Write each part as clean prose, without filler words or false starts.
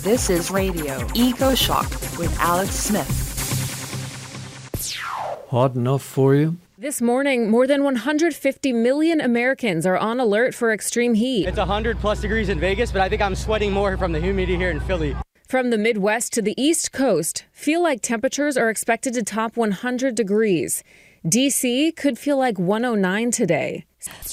This is Radio Eco Shock with Alex Smith. Hot enough for you? This morning, more than 150 million Americans are on alert for extreme heat. It's 100 plus degrees in Vegas, but I think I'm sweating more from the humidity here in Philly. From the Midwest to the East Coast, feel like temperatures are expected to top 100 degrees. D.C. could feel like 109 today.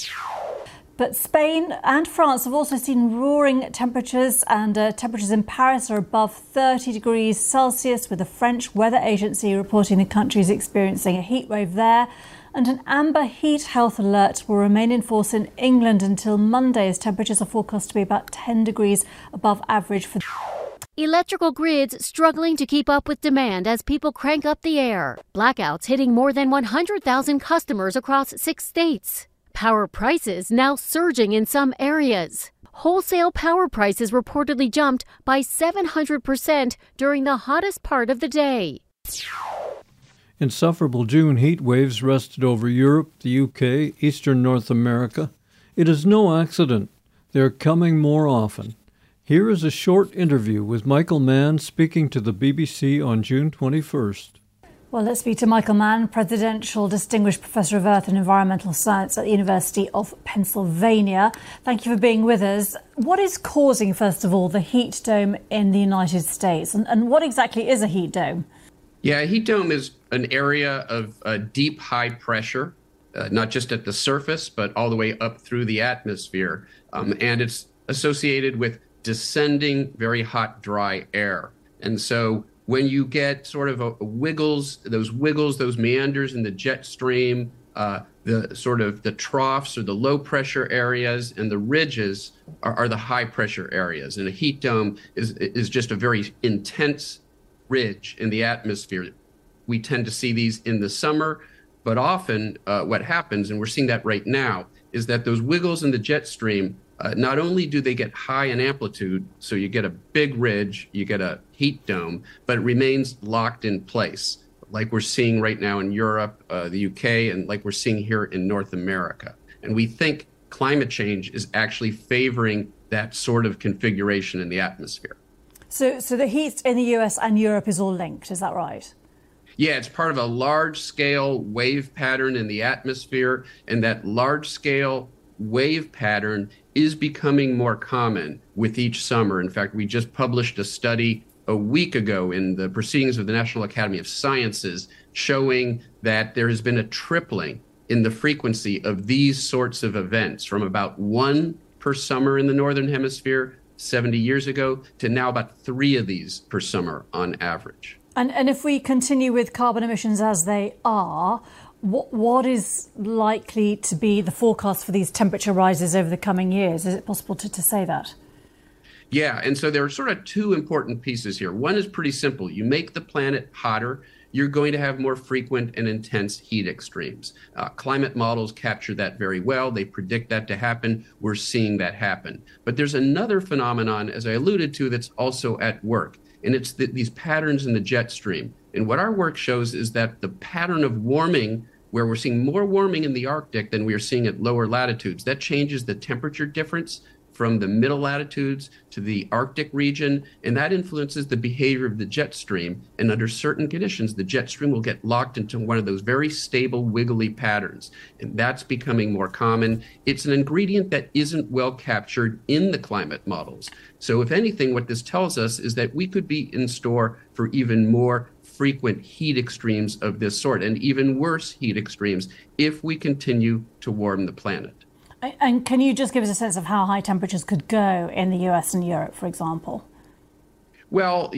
But Spain and France have also seen roaring temperatures, and temperatures in Paris are above 30 degrees Celsius, with the French weather agency reporting the country is experiencing a heat wave there. And an amber heat health alert will remain in force in England until Monday, as temperatures are forecast to be about 10 degrees above average for electrical grids struggling to keep up with demand as people crank up the air. Blackouts hitting more than 100,000 customers across 6 states. Power prices now surging in some areas. Wholesale power prices reportedly jumped by 700% during the hottest part of the day. Insufferable June heat waves rested over Europe, the UK, Eastern North America. It is no accident. They're coming more often. Here is a short interview with Michael Mann speaking to the BBC on June 21st. Well, let's speak to Michael Mann, Presidential Distinguished Professor of Earth and Environmental Science at the University of Pennsylvania. Thank you for being with us. What is causing, first of all, the heat dome in the United States? And what exactly is a heat dome? Yeah, a heat dome is an area of deep, high pressure, not just at the surface, but all the way up through the atmosphere. And it's associated with descending, very hot, dry air. And so when you get sort of those meanders in the jet stream, the troughs or the low pressure areas, and the ridges are the high pressure areas. And a heat dome is just a very intense ridge in the atmosphere. We tend to see these in the summer, but often what happens, and we're seeing that right now, is that those wiggles in the jet stream, not only do they get high in amplitude, so you get a big ridge, you get a heat dome, but it remains locked in place, like we're seeing right now in Europe, the UK, and like we're seeing here in North America. And we think climate change is actually favoring that sort of configuration in the atmosphere. So the heat in the US and Europe is all linked, is that right? Yeah, it's part of a large-scale wave pattern in the atmosphere, and that large-scale wave pattern is becoming more common with each summer. In fact, we just published a study a week ago in the Proceedings of the National Academy of Sciences showing that there has been a tripling in the frequency of these sorts of events, from about 1 per summer in the Northern Hemisphere 70 years ago to now about 3 of these per summer on average. And if we continue with carbon emissions as they are, what is likely to be the forecast for these temperature rises over the coming years? Is it possible to say that? Yeah, and so there are sort of 2 important pieces here. One is pretty simple. You make the planet hotter, you're going to have more frequent and intense heat extremes. Climate models capture that very well. They predict that to happen. We're seeing that happen. But there's another phenomenon, as I alluded to, that's also at work, and it's these patterns in the jet stream. And what our work shows is that the pattern of warming, where we're seeing more warming in the Arctic than we are seeing at lower latitudes, that changes the temperature difference from the middle latitudes to the Arctic region, and that influences the behavior of the jet stream. And under certain conditions, the jet stream will get locked into one of those very stable, wiggly patterns. And that's becoming more common. It's an ingredient that isn't well captured in the climate models. So if anything, what this tells us is that we could be in store for even more frequent heat extremes of this sort, and even worse heat extremes, if we continue to warm the planet. And can you just give us a sense of how high temperatures could go in the US and Europe, for example? Well,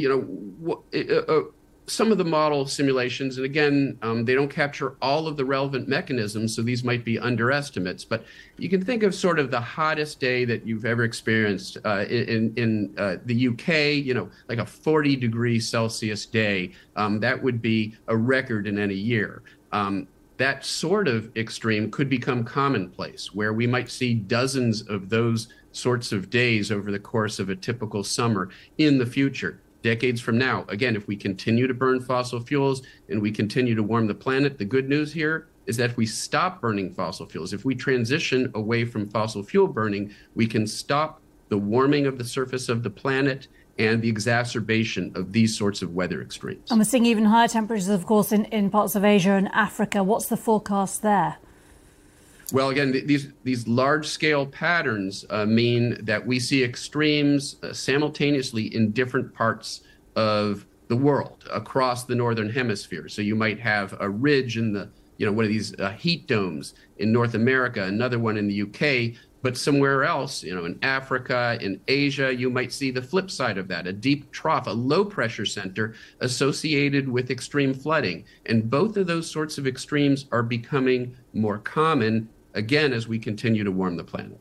some of the model simulations, and again, they don't capture all of the relevant mechanisms, so these might be underestimates, but you can think of sort of the hottest day that you've ever experienced in the UK, like a 40 degrees Celsius day. That would be a record in any year. That sort of extreme could become commonplace, where we might see dozens of those sorts of days over the course of a typical summer in the future. Decades from now, again, if we continue to burn fossil fuels and we continue to warm the planet, the good news here is that if we stop burning fossil fuels, if we transition away from fossil fuel burning, we can stop the warming of the surface of the planet and the exacerbation of these sorts of weather extremes. And we're seeing even higher temperatures, of course, in parts of Asia and Africa. What's the forecast there? Well, again, these large-scale patterns mean that we see extremes simultaneously in different parts of the world across the northern hemisphere. So you might have a ridge in the, one of these heat domes in North America, another one in the UK, but somewhere else, in Africa, in Asia, you might see the flip side of that, a deep trough, a low-pressure center associated with extreme flooding. And both of those sorts of extremes are becoming more common, again, as we continue to warm the planet.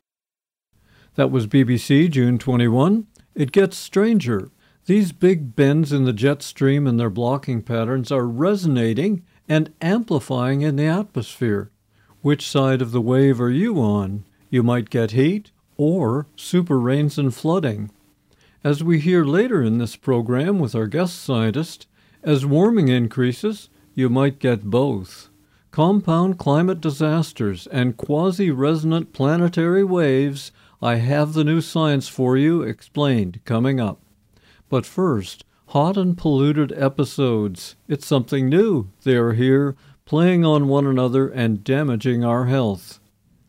That was BBC, June 21. It gets stranger. These big bends in the jet stream and their blocking patterns are resonating and amplifying in the atmosphere. Which side of the wave are you on? You might get heat or super rains and flooding. As we hear later in this program with our guest scientist, as warming increases, you might get both. Compound climate disasters and quasi-resonant planetary waves. I have the new science for you explained coming up. But first, hot and polluted episodes. It's something new. They are here, playing on one another and damaging our health.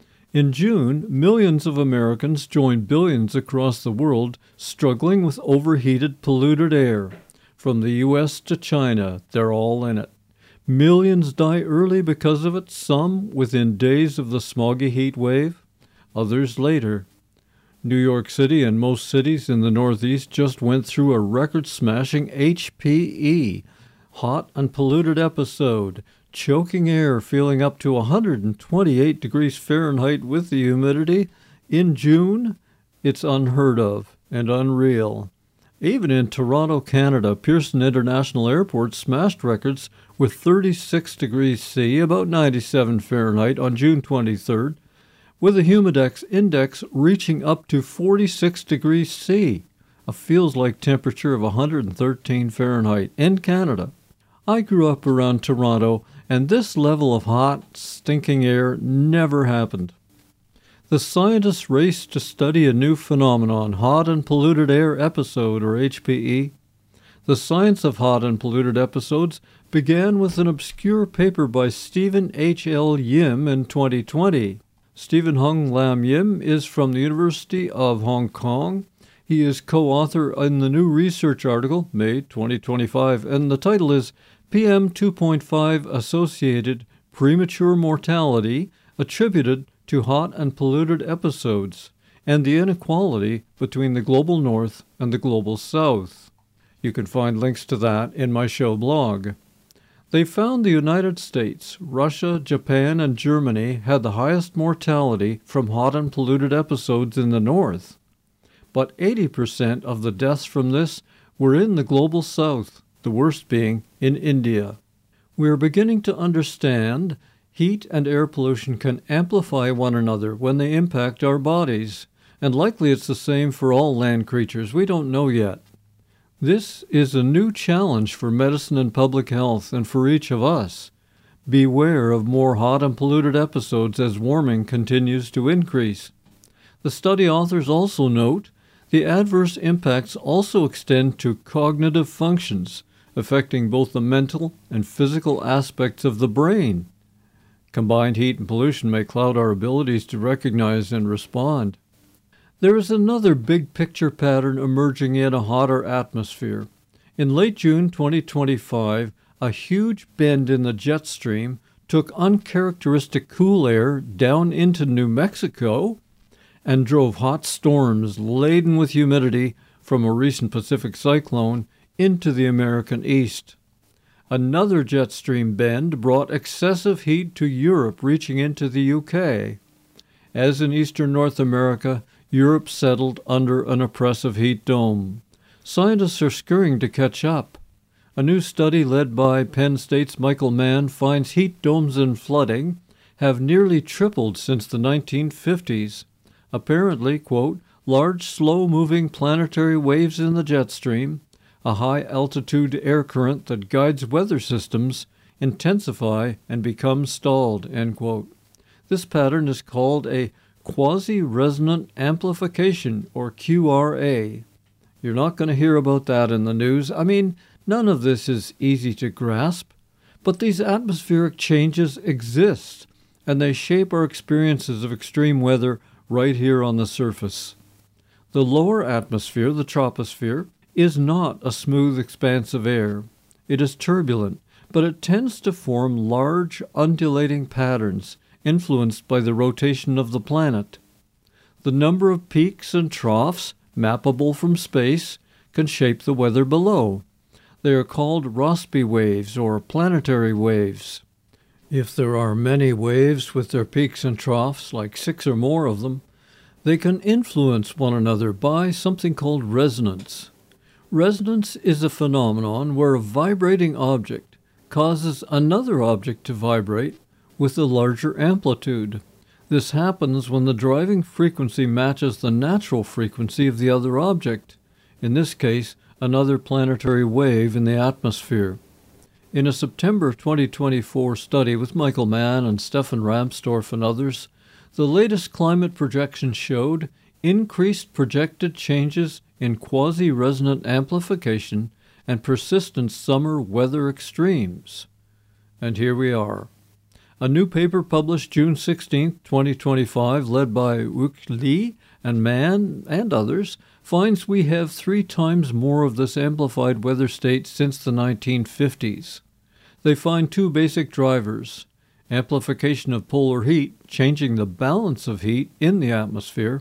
In June, millions of Americans joined billions across the world struggling with overheated, polluted air. From the U.S. to China, they're all in it. Millions die early because of it, some within days of the smoggy heat wave, others later. New York City and most cities in the Northeast just went through a record-smashing HPE, hot and polluted episode, choking air feeling up to 128 degrees Fahrenheit with the humidity. In June, it's unheard of and unreal. Even in Toronto, Canada, Pearson International Airport smashed records with 36 degrees C, about 97 Fahrenheit, on June 23rd, with a humidex index reaching up to 46 degrees C, a feels-like temperature of 113 Fahrenheit in Canada. I grew up around Toronto, and this level of hot, stinking air never happened. The scientists raced to study a new phenomenon, hot and polluted air episode, or HPE. The science of hot and polluted episodes began with an obscure paper by Stephen H.L. Yim in 2020. Stephen Hung Lam Yim is from the University of Hong Kong. He is co-author in the new research article, May 2025, and the title is PM 2.5 Associated Premature Mortality Attributed to Hot and Polluted Episodes, and the Inequality Between the Global North and the Global South. You can find links to that in my show blog. They found the United States, Russia, Japan, and Germany had the highest mortality from hot and polluted episodes in the north. But 80% of the deaths from this were in the Global South, the worst being in India. We are beginning to understand heat and air pollution can amplify one another when they impact our bodies, and likely it's the same for all land creatures. We don't know yet. This is a new challenge for medicine and public health, and for each of us. Beware of more hot and polluted episodes as warming continues to increase. The study authors also note the adverse impacts also extend to cognitive functions, affecting both the mental and physical aspects of the brain. Combined heat and pollution may cloud our abilities to recognize and respond. There is another big picture pattern emerging in a hotter atmosphere. In late June 2025, a huge bend in the jet stream took uncharacteristic cool air down into New Mexico and drove hot storms laden with humidity from a recent Pacific cyclone into the American East. Another jet stream bend brought excessive heat to Europe, reaching into the UK. As in eastern North America, Europe settled under an oppressive heat dome. Scientists are scurrying to catch up. A new study led by Penn State's Michael Mann finds heat domes and flooding have nearly tripled since the 1950s. Apparently, quote, large, slow-moving planetary waves in the jet stream, a high-altitude air current that guides weather systems, intensify and become stalled, end quote. This pattern is called a quasi-resonant amplification, or QRA. You're not going to hear about that in the news. I mean, none of this is easy to grasp, but these atmospheric changes exist, and they shape our experiences of extreme weather right here on the surface. The lower atmosphere, the troposphere, is not a smooth expanse of air. It is turbulent, but it tends to form large, undulating patterns influenced by the rotation of the planet. The number of peaks and troughs, mappable from space, can shape the weather below. They are called Rossby waves or planetary waves. If there are many waves with their peaks and troughs, like 6 or more of them, they can influence one another by something called resonance. Resonance is a phenomenon where a vibrating object causes another object to vibrate with a larger amplitude. This happens when the driving frequency matches the natural frequency of the other object, in this case, another planetary wave in the atmosphere. In a September 2024 study with Michael Mann and Stefan Ramstorff and others, the latest climate projections showed increased projected changes in quasi-resonant amplification and persistent summer weather extremes. And here we are. A new paper published June 16, 2025, led by Wook Lee and Mann and others, finds we have 3 times more of this amplified weather state since the 1950s. They find 2 basic drivers: amplification of polar heat, changing the balance of heat in the atmosphere,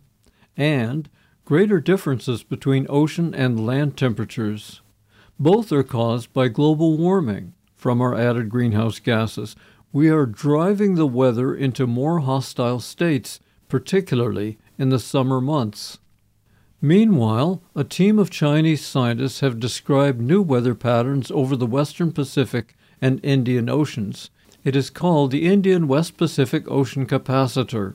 and greater differences between ocean and land temperatures. Both are caused by global warming from our added greenhouse gases. We are driving the weather into more hostile states, particularly in the summer months. Meanwhile, a team of Chinese scientists have described new weather patterns over the Western Pacific and Indian Oceans. It is called the Indian West Pacific Ocean Capacitor.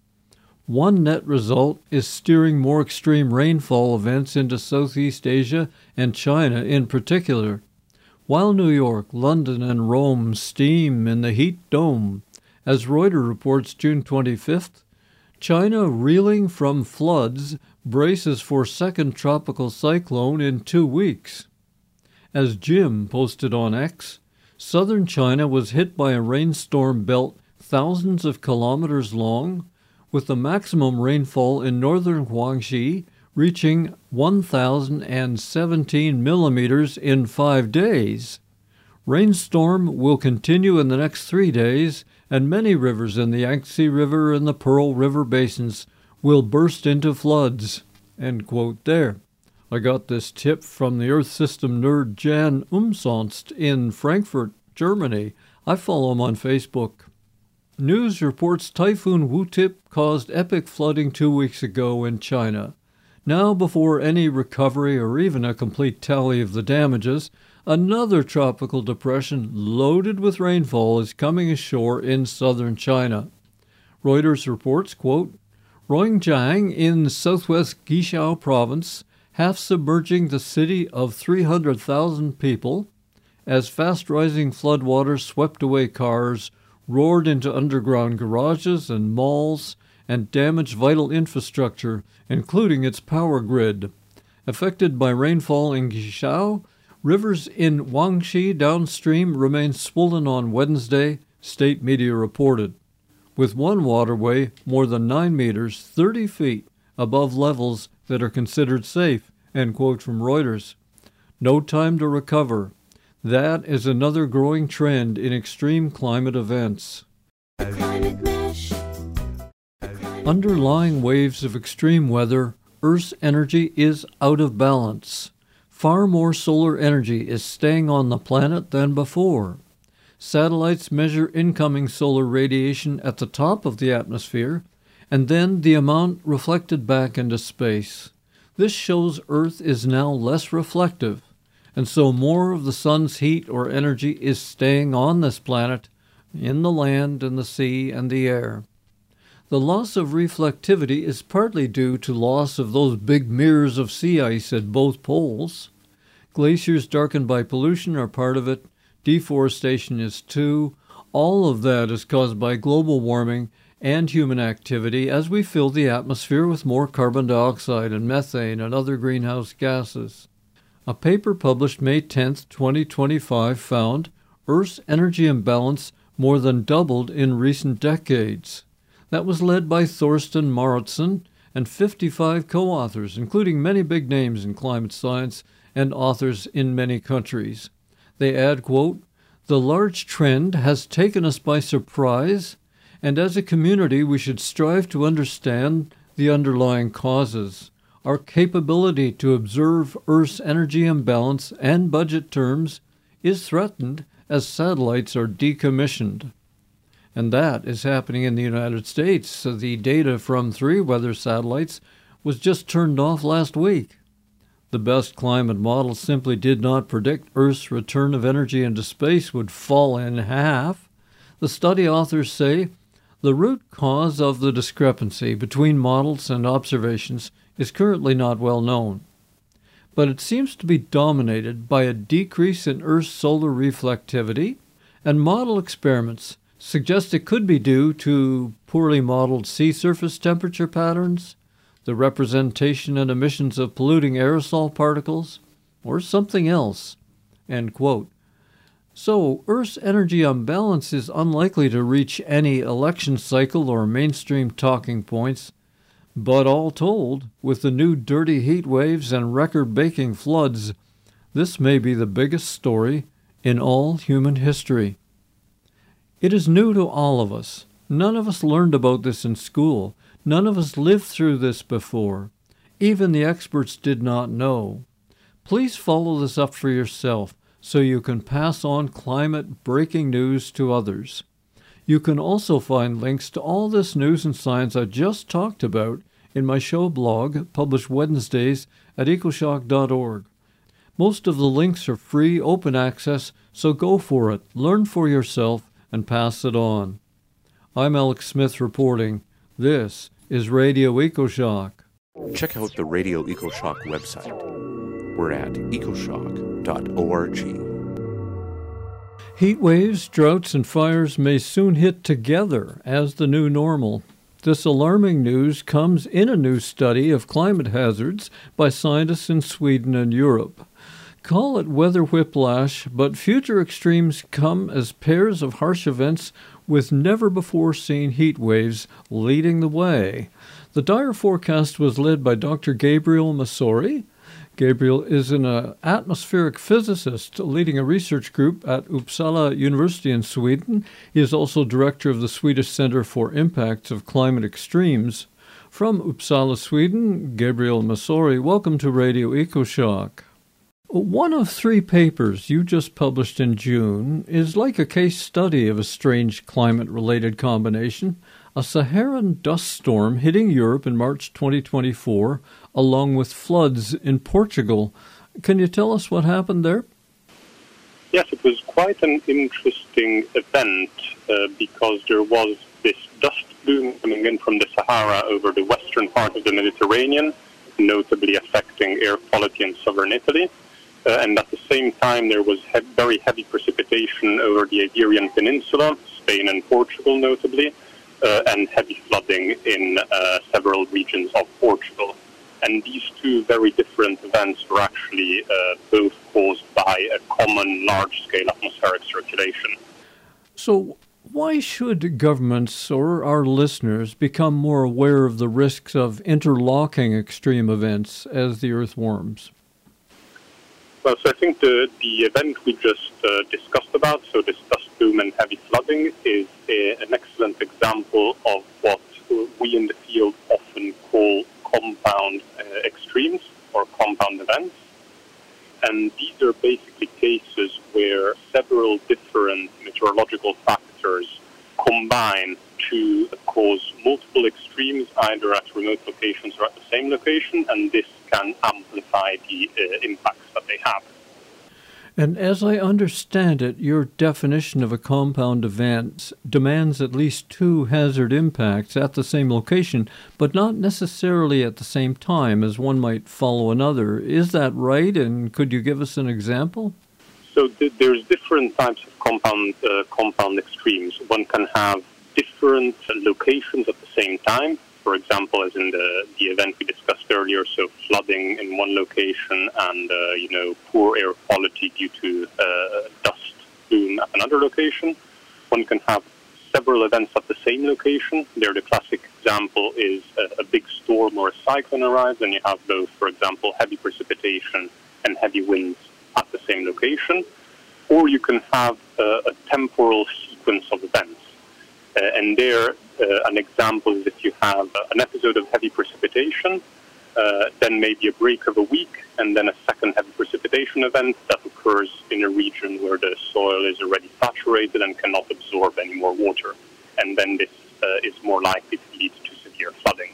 One net result is steering more extreme rainfall events into Southeast Asia and China in particular. While New York, London, and Rome steam in the heat dome, as Reuters reports June 25th, China, reeling from floods, braces for second tropical cyclone in 2 weeks. As Jim posted on X, southern China was hit by a rainstorm belt thousands of kilometers long, with the maximum rainfall in northern Guangxi reaching 1,017 millimeters in 5 days. Rainstorm will continue in the next 3 days, and many rivers in the Yangtze River and the Pearl River basins will burst into floods. End quote there. I got this tip from the Earth System nerd Jan Umsonst in Frankfurt, Germany. I follow him on Facebook. News reports Typhoon Wu-Tip caused epic flooding 2 weeks ago in China. Now, before any recovery or even a complete tally of the damages, another tropical depression loaded with rainfall is coming ashore in southern China. Reuters reports, quote, Ruijiang in southwest Guizhou province, half submerging the city of 300,000 people, as fast-rising floodwaters swept away cars, roared into underground garages and malls, and damaged vital infrastructure, including its power grid. Affected by rainfall in Guizhou, rivers in Guangxi downstream remained swollen on Wednesday, state media reported, with one waterway more than 9 meters, 30 feet, above levels that are considered safe, end quote from Reuters. No time to recover. That is another growing trend in extreme climate events. Underlying waves of extreme weather, Earth's energy is out of balance. Far more solar energy is staying on the planet than before. Satellites measure incoming solar radiation at the top of the atmosphere, and then the amount reflected back into space. This shows Earth is now less reflective, and so more of the sun's heat or energy is staying on this planet, in the land and the sea and the air. The loss of reflectivity is partly due to loss of those big mirrors of sea ice at both poles. Glaciers darkened by pollution are part of it. Deforestation is too. All of that is caused by global warming and human activity as we fill the atmosphere with more carbon dioxide and methane and other greenhouse gases. A paper published May 10, 2025 found Earth's energy imbalance more than doubled in recent decades. That was led by Thorsten Mauritsen and 55 co-authors, including many big names in climate science and authors in many countries. They add, quote, "The large trend has taken us by surprise, and as a community we should strive to understand the underlying causes. Our capability to observe Earth's energy imbalance and budget terms is threatened as satellites are decommissioned." And that is happening in the United States. So the data from 3 weather satellites was just turned off last week. The best climate models simply did not predict Earth's return of energy into space would fall in half. The study authors say the root cause of the discrepancy between models and observations is currently not well known, but it seems to be dominated by a decrease in Earth's solar reflectivity, and model experiments suggest it could be due to poorly modeled sea surface temperature patterns, the representation and emissions of polluting aerosol particles, or something else. End quote. So, Earth's energy imbalance is unlikely to reach any election cycle or mainstream talking points, but all told, with the new dirty heat waves and record-breaking floods, this may be the biggest story in all human history. It is new to all of us. None of us learned about this in school. None of us lived through this before. Even the experts did not know. Please follow this up for yourself so you can pass on climate breaking news to others. You can also find links to all this news and science I just talked about in my show blog, published Wednesdays at ecoshock.org. Most of the links are free, open access, so go for it, learn for yourself, and pass it on. I'm Alex Smith reporting. This is Radio EcoShock. Check out the Radio EcoShock website. We're at ecoshock.org. Heat waves, droughts, and fires may soon hit together as the new normal. This alarming news comes in a new study of climate hazards by scientists in Sweden and Europe. Call it weather whiplash, but future extremes come as pairs of harsh events with never-before-seen heat waves leading the way. The dire forecast was led by Dr. Gabriel Masori. Gabriel is an atmospheric physicist leading a research group at Uppsala University in Sweden. He is also director of the Swedish Center for Impacts of Climate Extremes. From Uppsala, Sweden, Gabriel Masori, welcome to Radio EcoShock. One of 3 papers you just published in June is like a case study of a strange climate-related combination, a Saharan dust storm hitting Europe in March 2024, along with floods in Portugal. Can you tell us what happened there? Yes, it was quite an interesting event because there was this dust plume coming in from the Sahara over the western part of the Mediterranean, notably affecting air quality in southern Italy. And at the same time, there was very heavy precipitation over the Iberian Peninsula, Spain and Portugal notably, and heavy flooding in several regions of Portugal. And these 2 very different events were actually both caused by a common large-scale atmospheric circulation. So why should governments or our listeners become more aware of the risks of interlocking extreme events as the Earth warms? Well, so I think the event we just discussed about, so this dust plume and heavy flooding, is an excellent example of what we in the field often call compound extremes or compound events. And these are basically cases where several different meteorological factors combine to cause multiple extremes either at remote locations or at the same location, and this can amplify the impacts that they have. And as I understand it, your definition of a compound event demands at least 2 hazard impacts at the same location, but not necessarily at the same time as one might follow another. Is that right? And could you give us an example? So there's different types of compound extremes. One can have different locations at the same time. For example, as in the event we discussed earlier, so flooding in one location and poor air quality due to dust plume at another location. One can have several events at the same location. There, the classic example is a big storm or a cyclone arrives, and you have both, for example, heavy precipitation and heavy winds at the same location. Or you can have a temporal sequence of events. And there, an example is if you have an episode of heavy precipitation, then maybe a break of a week, and then a second heavy precipitation event that occurs in a region where the soil is already saturated and cannot absorb any more water. And then this is more likely to lead to severe flooding.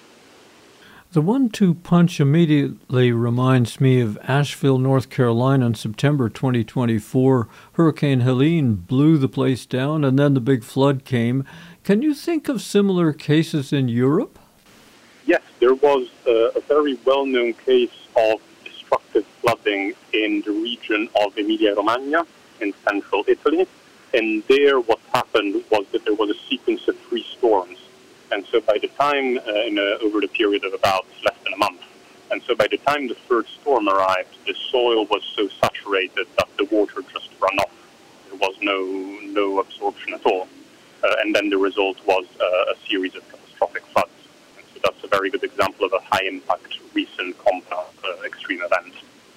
The 1-2 punch immediately reminds me of Asheville, North Carolina in September 2024. Hurricane Helene blew the place down, and then the big flood came. Can you think of similar cases in Europe? Yes, there was a very well-known case of destructive flooding in the region of Emilia-Romagna in central Italy. And there what happened was that there was a sequence of 3 storms. And so by the time, over the period of about less than a month, and so by the time the third storm arrived, the soil was so saturated that the water just ran off. There was no absorption at all. And then the result was a series of catastrophic floods. And so that's a very good example of a high-impact recent compound extreme event.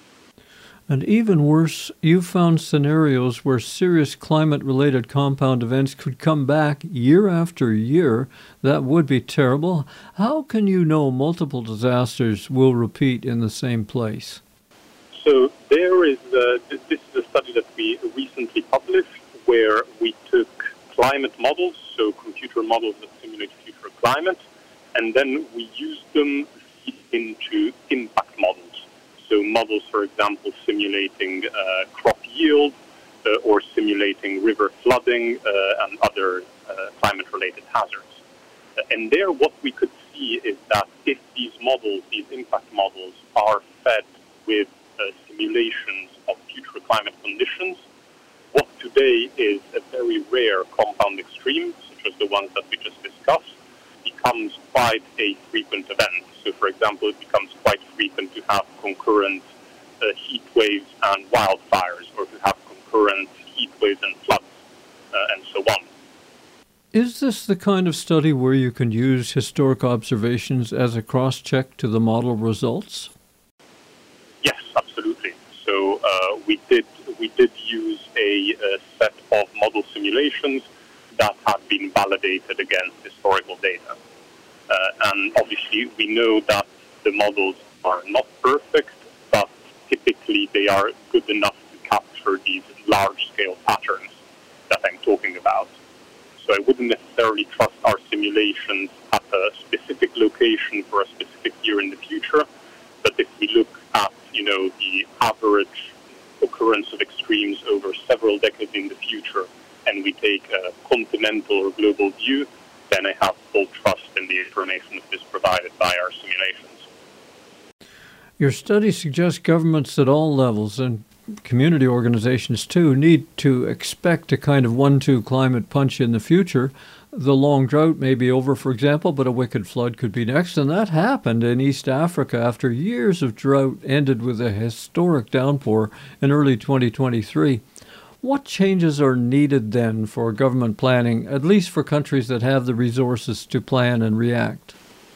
And even worse, you found scenarios where serious climate-related compound events could come back year after year. That would be terrible. How can you know multiple disasters will repeat in the same place? So there is, this is a study that we recently published where we took climate models, so computer models that simulate future climate, and then we used them into impact models. So models, for example, simulating crop yield or simulating river flooding and other climate-related hazards. And there what we could see is that if these models, these impact models, are fed with simulations of future climate conditions, what today is a very rare compound extreme, such as the ones that we just discussed, becomes quite a frequent event. So, for example, it becomes quite frequent to have concurrent heat waves and wildfires, or to have concurrent heat waves and floods, and so on. Is this the kind of study where you can use historic observations as a cross-check to the model results? Yes, absolutely. So we did use a set of model simulations that had been validated against historical data. And obviously, we know that the models are not perfect, but typically they are good enough to capture these large-scale patterns that I'm talking about. So I wouldn't necessarily trust our simulations at a specific location for a specific year in the future, but if we look at, the average occurrence of extremes over several decades in the future, and we take a continental or global view, then I have full trust in the information that is provided by our simulations. Your study suggests governments at all levels, and community organizations too, need to expect a kind of 1-2 climate punch in the future. The long drought may be over, for example, but a wicked flood could be next, and that happened in East Africa after years of drought ended with a historic downpour in early 2023. What changes are needed then for government planning, at least for countries that have the resources to plan and react?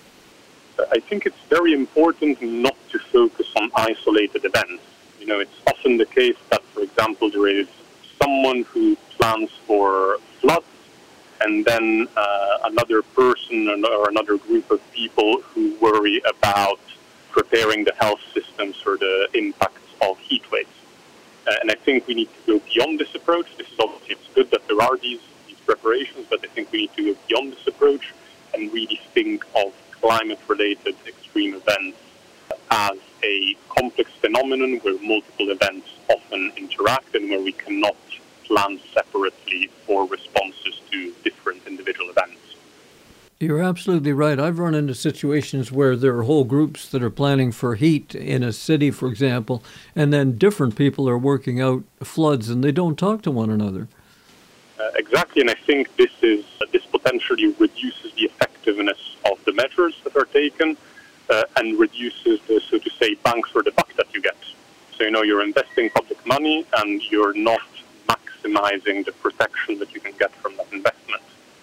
I think it's very important not to focus on isolated events. It's often the case that, for example, there is someone who plans for floods, and then another person or another group of people who worry about preparing the health systems for the impacts of heat waves. And I think we need to go beyond this approach. It's good that there are these preparations, but I think we need to go beyond this approach and really think of climate-related extreme events as a complex phenomenon where multiple events often interact and where we cannot plan separately for responses to different individual events. You're absolutely right. I've run into situations where there are whole groups that are planning for heat in a city, for example, and then different people are working out floods and they don't talk to one another. Exactly, and I think this potentially reduces the effectiveness of the measures that are taken and reduces the, so to say, bang for the buck that you get. So, you're investing public money and you're not maximizing the protection that you can get from that investment.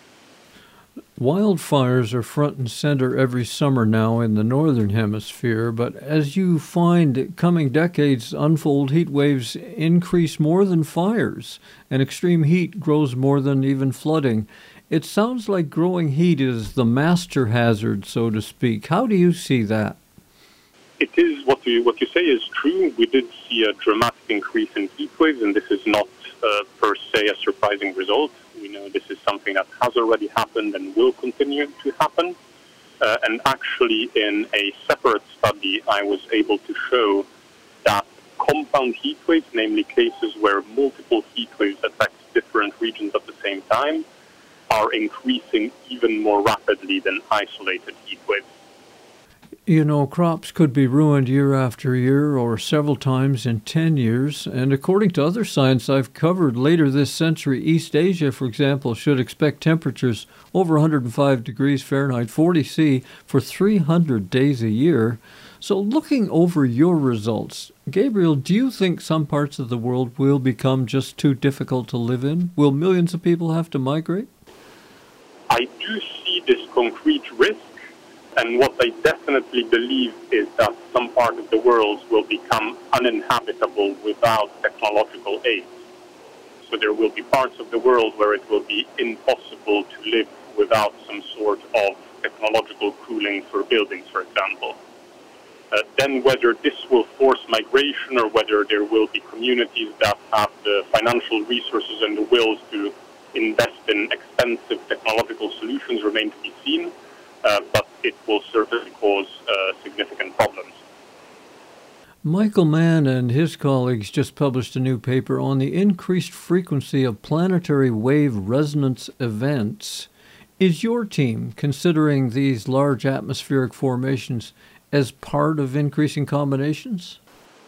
Wildfires are front and center every summer now in the northern hemisphere, but as you find coming decades unfold, heat waves increase more than fires, and extreme heat grows more than even flooding. It sounds like growing heat is the master hazard, so to speak. How do you see that? It is what you say is true. We did see a dramatic increase in heat waves, and this is not per se a surprising result. We know this is something that has already happened and will continue to happen. And actually, in a separate study, I was able to show that compound heat waves, namely cases where multiple heat waves affect different regions at the same time, are increasing even more rapidly than isolated heat waves. Crops could be ruined year after year or several times in 10 years. And according to other science I've covered later this century, East Asia, for example, should expect temperatures over 105 degrees Fahrenheit, 40 C, for 300 days a year. So looking over your results, Gabriel, do you think some parts of the world will become just too difficult to live in? Will millions of people have to migrate? I do see this concrete risk. And what I definitely believe is that some part of the world will become uninhabitable without technological aid. So there will be parts of the world where it will be impossible to live without some sort of technological cooling for buildings, for example. Then whether this will force migration or whether there will be communities that have the financial resources and the wills to invest in expensive technological solutions remain to be seen. But it will certainly cause significant problems. Michael Mann and his colleagues just published a new paper on the increased frequency of planetary wave resonance events. Is your team considering these large atmospheric formations as part of increasing combinations?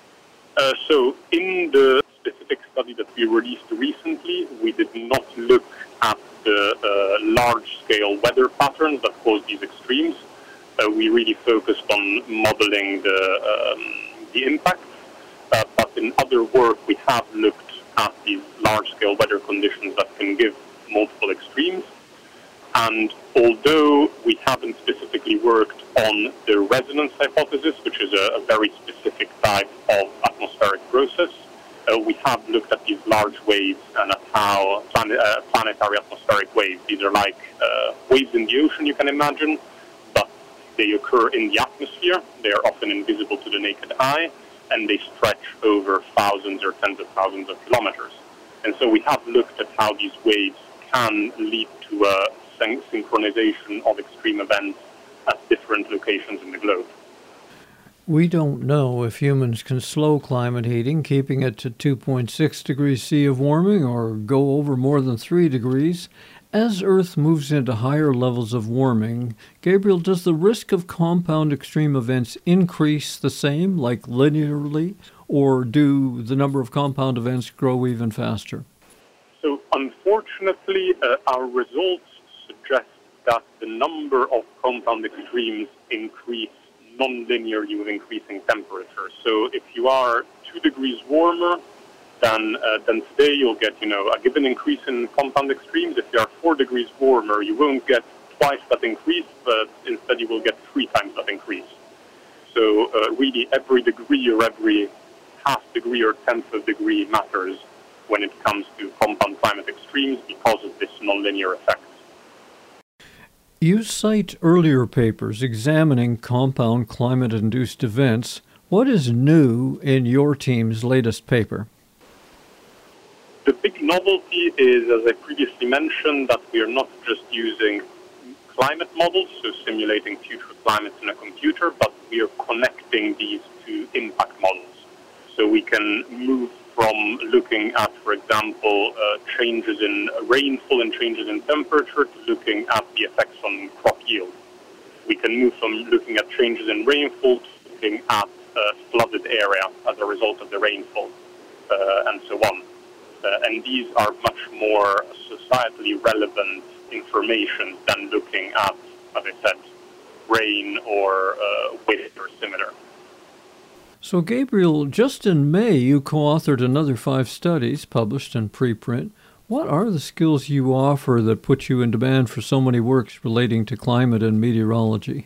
So in the specific study that we released recently, we did not look at the large-scale weather patterns that cause these extremes. We really focused on modeling the impact. But in other work, we have looked at these large-scale weather conditions that can give multiple extremes. And although we haven't specifically worked on the resonance hypothesis, which is a very specific type of atmospheric process, we have looked at these large waves and at how planetary atmospheric waves, these are like waves in the ocean, you can imagine, but they occur in the atmosphere. They are often invisible to the naked eye, and they stretch over thousands or tens of thousands of kilometers. And so we have looked at how these waves can lead to a synchronization of extreme events at different locations in the globe. We don't know if humans can slow climate heating, keeping it to 2.6 degrees C of warming, or go over more than 3 degrees. As Earth moves into higher levels of warming, Gabriel, does the risk of compound extreme events increase the same, like linearly, or do the number of compound events grow even faster? So unfortunately, our results suggest that the number of compound extremes increase non-linearly with increasing temperature. So if you are 2 degrees warmer than today, you'll get, a given increase in compound extremes. If you are 4 degrees warmer, you won't get twice that increase, but instead you will get 3 times that increase. So really every degree or every half degree or tenth of degree matters when it comes to compound climate extremes because of this nonlinear effect. You cite earlier papers examining compound climate-induced events. What is new in your team's latest paper? The big novelty is, as I previously mentioned, that we are not just using climate models, so simulating future climates in a computer, but we are connecting these to impact models. So we can move from looking at, for example, changes in rainfall and changes in temperature to looking at the effects on crop yield. We can move from looking at changes in rainfall to looking at flooded area as a result of the rainfall, and so on. And these are much more societally relevant information than looking at, as I said, rain or wind or similar. So, Gabriel, just in May, you co-authored another 5 studies published in preprint. What are the skills you offer that put you in demand for so many works relating to climate and meteorology?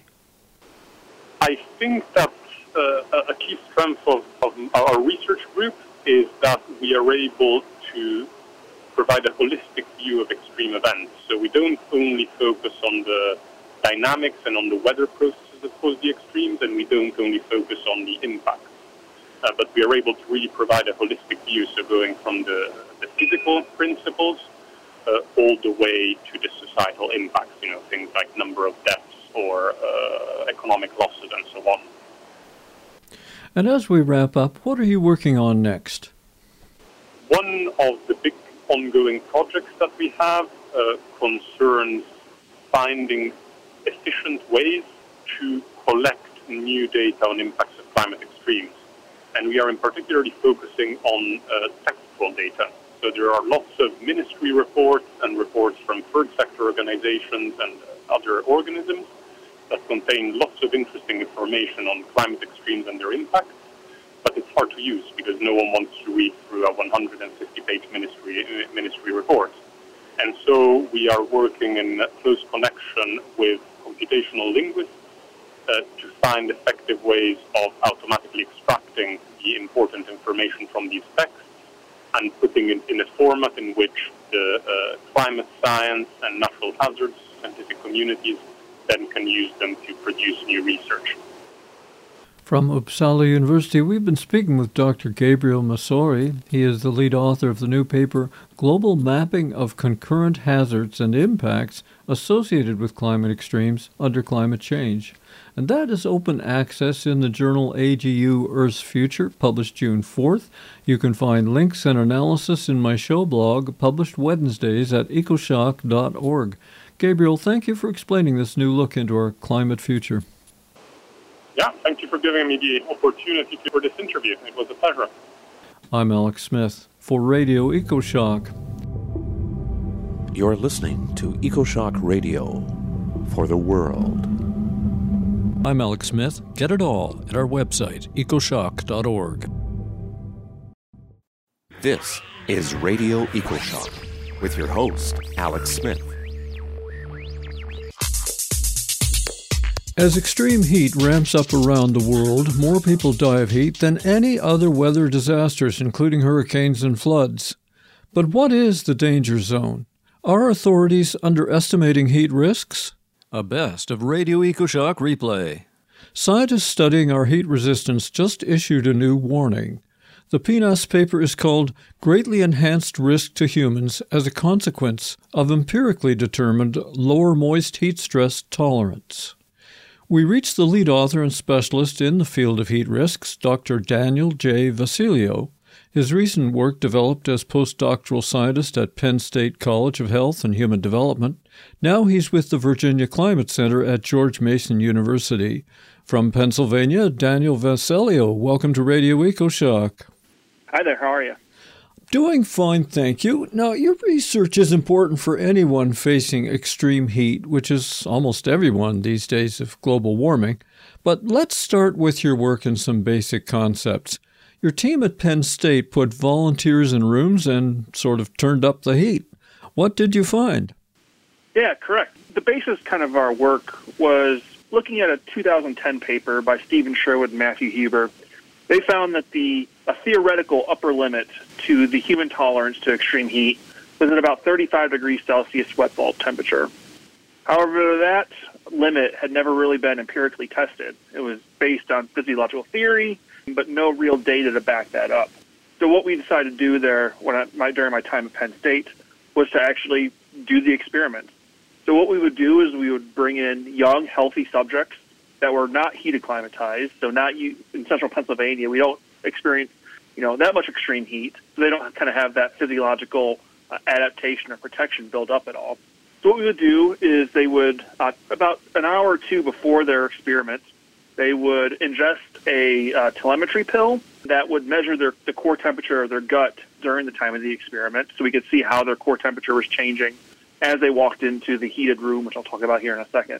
I think that a key strength of our research group is that we are able to provide a holistic view of extreme events. So we don't only focus on the dynamics and on the weather processes that cause the extremes, and we don't only focus on the impacts. But we are able to really provide a holistic view, so going from the physical principles all the way to the societal impacts, things like number of deaths or economic losses and so on. And as we wrap up, what are you working on next? One of the big ongoing projects that we have concerns finding efficient ways to collect new data on impacts of climate extremes. And we are in particularly focusing on technical data. So there are lots of ministry reports and reports from third sector organizations and other organisms that contain lots of interesting information on climate extremes and their impacts, but it's hard to use because no one wants to read through a 150-page ministry report. And so we are working in close connection with computational linguists to find effective ways of automatically extracting the important information from these texts and putting it in a format in which the climate science and natural hazards scientific communities then can use them to produce new research. From Uppsala University, we've been speaking with Dr. Gabriel Masori. He is the lead author of the new paper, Global Mapping of Concurrent Hazards and Impacts Associated with Climate Extremes Under Climate Change. And that is open access in the journal AGU Earth's Future, published June 4th. You can find links and analysis in my show blog, published Wednesdays at ecoshock.org. Gabriel, thank you for explaining this new look into our climate future. Yeah, thank you for giving me the opportunity for this interview. It was a pleasure. I'm Alex Smith for Radio EcoShock. You're listening to EcoShock Radio for the world. I'm Alex Smith. Get it all at our website, ecoshock.org. This is Radio EcoShock with your host, Alex Smith. As extreme heat ramps up around the world, more people die of heat than any other weather disasters, including hurricanes and floods. But what is the danger zone? Are authorities underestimating heat risks? A best of Radio EcoShock replay. Scientists studying our heat resistance just issued a new warning. The PNAS paper is called Greatly Enhanced Risk to Humans as a Consequence of Empirically Determined Lower Moist Heat Stress Tolerance. We reached the lead author and specialist in the field of heat risks, Dr. Daniel J. Vasilio. His recent work developed as postdoctoral scientist at Penn State College of Health and Human Development. Now he's with the Virginia Climate Center at George Mason University. From Pennsylvania, Daniel Vasilio, welcome to Radio EcoShock. Hi there, how are you? Doing fine, thank you. Now, your research is important for anyone facing extreme heat, which is almost everyone these days of global warming. But let's start with your work and some basic concepts. Your team at Penn State put volunteers in rooms and sort of turned up the heat. What did you find? Yeah, correct. The basis kind of our work was looking at a 2010 paper by Stephen Sherwood and Matthew Huber. They found that a theoretical upper limit to the human tolerance to extreme heat was at about 35 degrees Celsius wet bulb temperature. However, that limit had never really been empirically tested. It was based on physiological theory, but no real data to back that up. So what we decided to do there during my time at Penn State was to actually do the experiment. So what we would do is we would bring in young, healthy subjects that were not heat acclimatized. So not in central Pennsylvania, we don't experience that much extreme heat. So they don't kind of have that physiological adaptation or protection built up at all. So what we would do is they would, about an hour or two before their experiment, they would ingest a telemetry pill that would measure the core temperature of their gut during the time of the experiment, so we could see how their core temperature was changing as they walked into the heated room, which I'll talk about here in a second.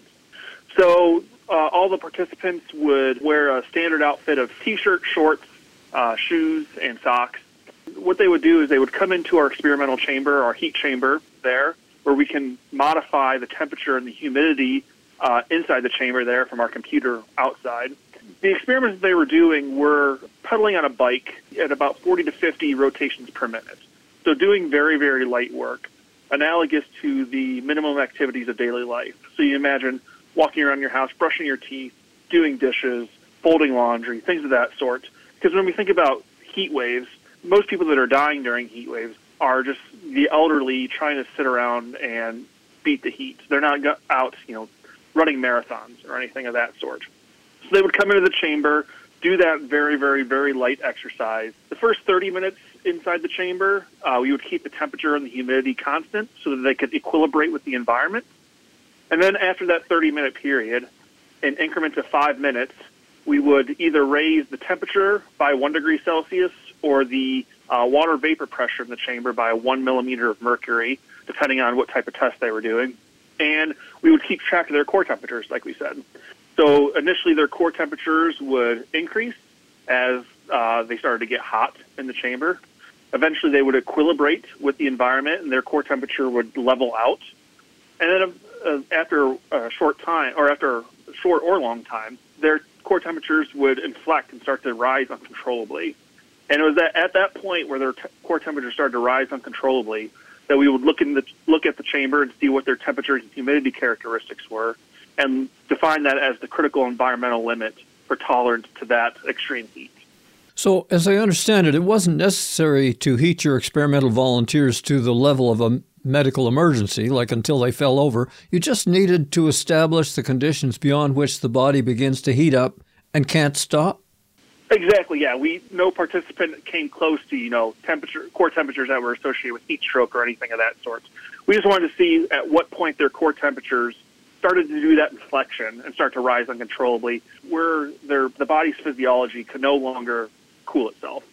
So all the participants would wear a standard outfit of T-shirt, shorts, shoes, and socks. What they would do is they would come into our experimental chamber, our heat chamber there, where we can modify the temperature and the humidity inside the chamber there from our computer outside. The experiments they were doing were pedaling on a bike at about 40 to 50 rotations per minute. So doing very, very light work, analogous to the minimum activities of daily life. So you imagine walking around your house, brushing your teeth, doing dishes, folding laundry, things of that sort. Because when we think about heat waves, most people that are dying during heat waves are just the elderly trying to sit around and beat the heat. They're not out, running marathons or anything of that sort. So they would come into the chamber, do that very, very, very light exercise. The first 30 minutes inside the chamber, we would keep the temperature and the humidity constant so that they could equilibrate with the environment. And then after that 30-minute period, in increments of 5 minutes, we would either raise the temperature by 1 degree Celsius or the water vapor pressure in the chamber by 1 millimeter of mercury, depending on what type of test they were doing. And we would keep track of their core temperatures, like we said. So initially their core temperatures would increase as they started to get hot in the chamber. Eventually they would equilibrate with the environment and their core temperature would level out. And then after a short time, or after a short or long time, their core temperatures would inflect and start to rise uncontrollably. And it was at that point where their core temperature started to rise uncontrollably that we would look at the chamber and see what their temperature and humidity characteristics were and define that as the critical environmental limit for tolerance to that extreme heat. So, as I understand it, it wasn't necessary to heat your experimental volunteers to the level of a medical emergency, like until they fell over. You just needed to establish the conditions beyond which the body begins to heat up and can't stop? Exactly, yeah. No participant came close to, core temperatures that were associated with heat stroke or anything of that sort. We just wanted to see at what point their core temperatures started to do that inflection and start to rise uncontrollably, where the body's physiology could no longer cool itself.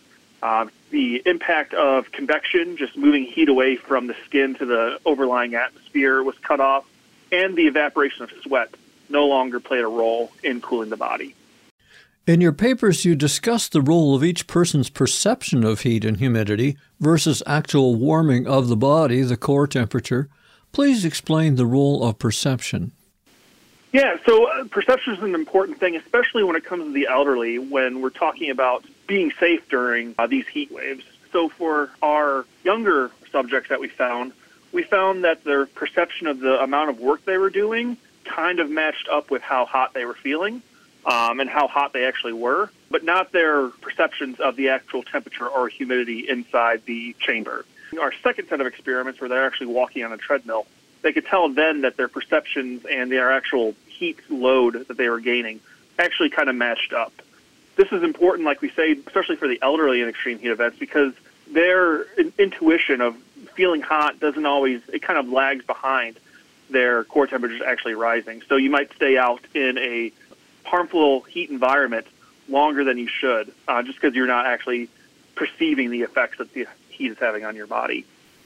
The impact of convection, just moving heat away from the skin to the overlying atmosphere, was cut off, and the evaporation of sweat no longer played a role in cooling the body. In your papers, you discuss the role of each person's perception of heat and humidity versus actual warming of the body, the core temperature. Please explain the role of perception. Yeah, so perception is an important thing, especially when it comes to the elderly, when we're talking about being safe during these heat waves. So for our younger subjects that we found that their perception of the amount of work they were doing kind of matched up with how hot they were feeling. And how hot they actually were, but not their perceptions of the actual temperature or humidity inside the chamber. Our second set of experiments where they're actually walking on a treadmill, they could tell then that their perceptions and their actual heat load that they were gaining actually kind of matched up. This is important, like we say, especially for the elderly in extreme heat events, because their intuition of feeling hot doesn't always, it kind of lags behind their core temperatures actually rising. So you might stay out in a harmful heat environment longer than you should, just because you're not actually perceiving the effects that the heat is having on your body.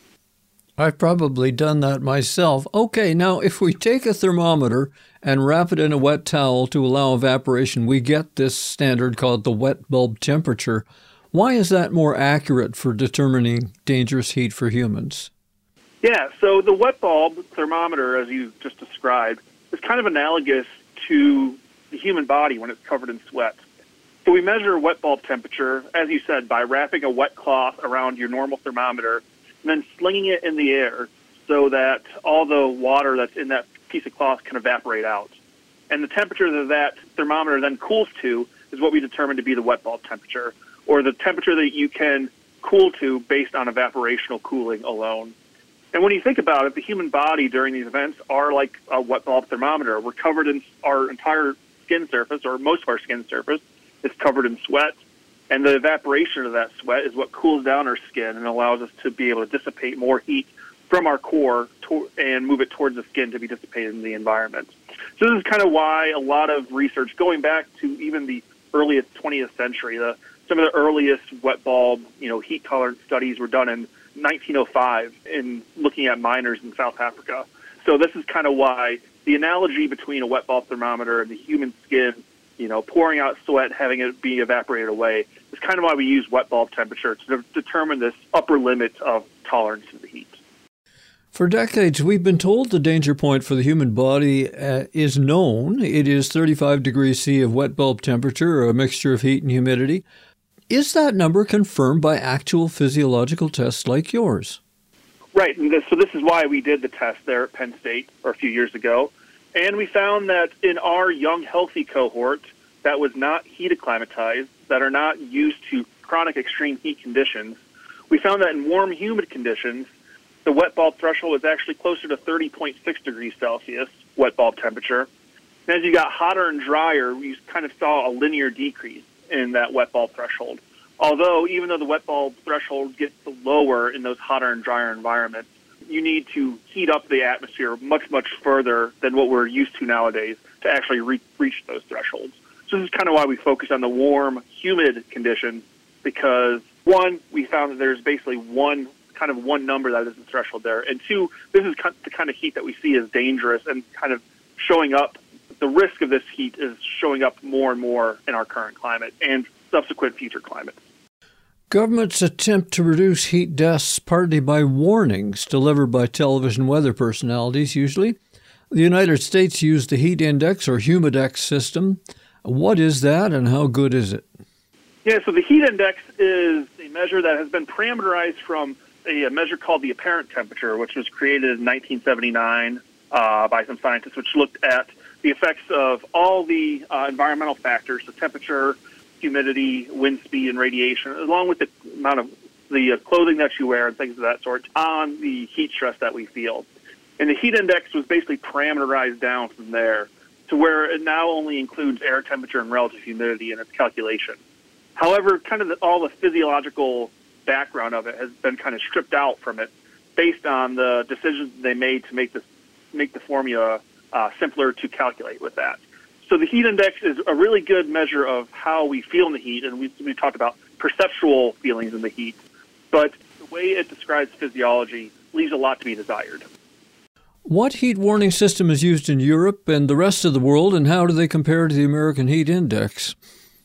I've probably done that myself. Okay, now if we take a thermometer and wrap it in a wet towel to allow evaporation, we get this standard called the wet bulb temperature. Why is that more accurate for determining dangerous heat for humans? Yeah, so the wet bulb thermometer, as you just described, is kind of analogous to the human body when it's covered in sweat. So we measure wet bulb temperature, as you said, by wrapping a wet cloth around your normal thermometer and then slinging it in the air so that all the water that's in that piece of cloth can evaporate out. And the temperature that thermometer then cools to is what we determine to be the wet bulb temperature, or the temperature that you can cool to based on evaporational cooling alone. And when you think about it, the human body during these events are like a wet bulb thermometer. We're covered in our entire skin surface, or most of our skin surface, is covered in sweat, and the evaporation of that sweat is what cools down our skin and allows us to be able to dissipate more heat from our core and move it towards the skin to be dissipated in the environment. So this is kind of why a lot of research, going back to even the earliest 20th century, some of the earliest wet bulb, heat tolerance studies were done in 1905 in looking at miners in South Africa. So this is kind of why the analogy between a wet bulb thermometer and the human skin, pouring out sweat, having it be evaporated away, is kind of why we use wet bulb temperature to determine this upper limit of tolerance to the heat. For decades, we've been told the danger point for the human body is known. It is 35 degrees C of wet bulb temperature, or a mixture of heat and humidity. Is that number confirmed by actual physiological tests like yours? Right, and so this is why we did the test there at Penn State a few years ago. And we found that in our young, healthy cohort that was not heat acclimatized, that are not used to chronic extreme heat conditions, we found that in warm, humid conditions, the wet bulb threshold was actually closer to 30.6 degrees Celsius, wet bulb temperature. And as you got hotter and drier, you kind of saw a linear decrease in that wet bulb threshold. Although, even though the wet bulb threshold gets lower in those hotter and drier environments, you need to heat up the atmosphere much, much further than what we're used to nowadays to actually reach those thresholds. So this is kind of why we focus on the warm, humid conditions, because, one, we found that there's basically one number that is the threshold there. And two, this is the kind of heat that we see as dangerous and kind of showing up. The risk of this heat is showing up more and more in our current climate and subsequent future climates. Governments attempt to reduce heat deaths partly by warnings delivered by television weather personalities, usually. The United States used the heat index or humidex system. What is that and how good is it? Yeah, so the heat index is a measure that has been parameterized from a measure called the apparent temperature, which was created in 1979 by some scientists, which looked at the effects of all the environmental factors, so temperature, humidity, wind speed, and radiation, along with the amount of the clothing that you wear and things of that sort, on the heat stress that we feel. And the heat index was basically parameterized down from there to where it now only includes air temperature and relative humidity in its calculation. However, kind of all the physiological background of it has been kind of stripped out from it based on the decisions they made to make the formula simpler to calculate with that. So the heat index is a really good measure of how we feel in the heat, and we talked about perceptual feelings in the heat, but the way it describes physiology leaves a lot to be desired. What heat warning system is used in Europe and the rest of the world, and how do they compare to the American heat index?